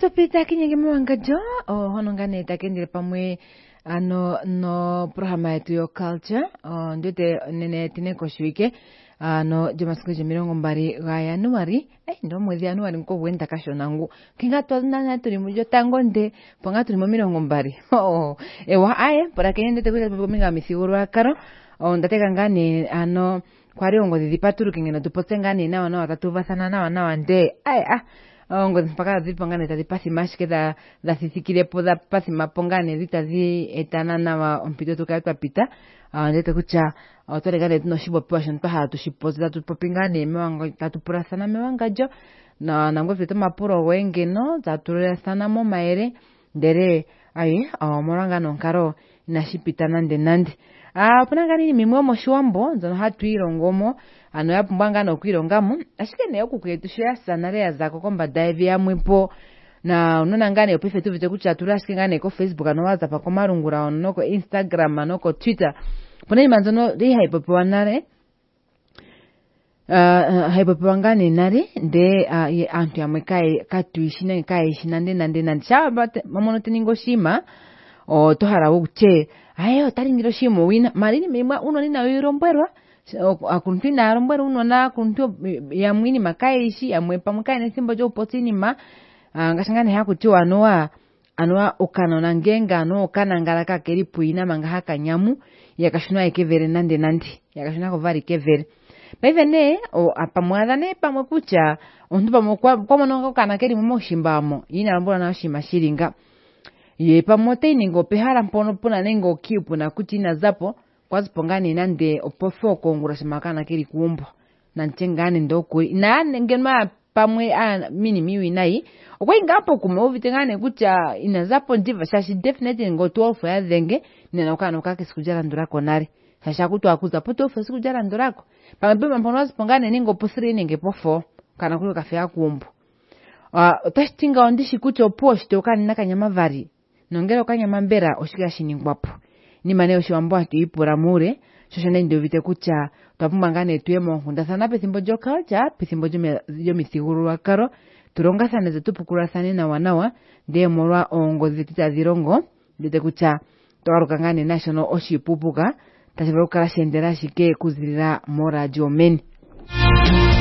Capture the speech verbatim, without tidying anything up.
topita kinyenge mwanga jo o honongane takendele pamwe ano no programa yetu yo culture o ndete nene tineko shwike ano jamasiku jemirongo mbari ga Januari eh ndo mwezi Januari nko wenda kashonangu kinga twana tuli mujo tango nde ponga tuli mu mirongo mbari oh ewa aye para kende te kuminga misiguru akaro o ndateka ngane ano kwari ongo dipaturu kingena tupotengane nawa nawa tatuvasana nawa nawa nde aye ah ongo mpaka zipongane tadipasi mashike da da sisikire poda pasi mapongane zitazi etana nawa ompito tukatwa pita ndete kucha otoregale no shibo passion pa hatu shipoza tupopingane mewanga tatupurasana mewanga jo na nangwe fito mapuro wenge no taturasana mo maere ndere ayi omoranga nonkaro nashipita nande nande ah punangani mimwe mo shwambo nzono hatu irongomo ano yapumbanga no kwirongamo ashike ne okukwetushya sanare zako komba dive ya mwepo na unona ngane opife tu vite kuchatura ashike ngane ko Facebook ano WhatsApp ko marungura ono ko Instagram ano ko Twitter pone manzono ri haipopo nare uh haipopo ngane nare de uh, antu ya mwekai katuishina kai shinande nande nande chaba mamono teningo shima o tohara uche ayo taringiro shimo wina marini memwa uno ni na wiromberwa akuntina arombero uno na kunto ya mwini makaishi ya mwepa mkaine simbo jo potini ma ngashangane hakuti anoa anoa ukano na ngenga ano kana ngalaka keripu ina manga haka nyamu yakashunwa ekevere nande nande yakashunwa ko vari kevere bevene o apamwada ne pamwe kucha ondu pamwe kwa mononga kana keri mu shimbamo ina mbona na shima shiringa ye pamote ningo pehara mpono puna nengo kipu na kutina zapo kwazi pongani nande opofo kongura shimakana kiri kuumbo na ntengane ndoko na ngenma pamwe a mini miwi nai okwe ngapo kumovitengane kucha inazapo ndiva shashi definitely ngo twelve ya dhenge nina ukana ukake sikujara ndurako nari shasha kutu akuza poto ofu sikujara ndurako pamwe mpono wazi pongane ningo posiri nenge pofo kana kuyo kafe ya kuumbo uh, tastinga ondishi kucho post okani nakanyama vari nongero kanyama mbera oshika shiningwapo ni maneo shiwambo atu ipura mure shoshane ndio vite kucha tapumangane tuemo hunda sana pesimbo jo culture pesimbo jo jo misiguru wakaro turonga sana zetu pukura sana na wanawa ndiye morwa ongo zitita zirongo vite kucha toarukangane national oshipupuka tashibaruka shendera shike kuzirira mora jomeni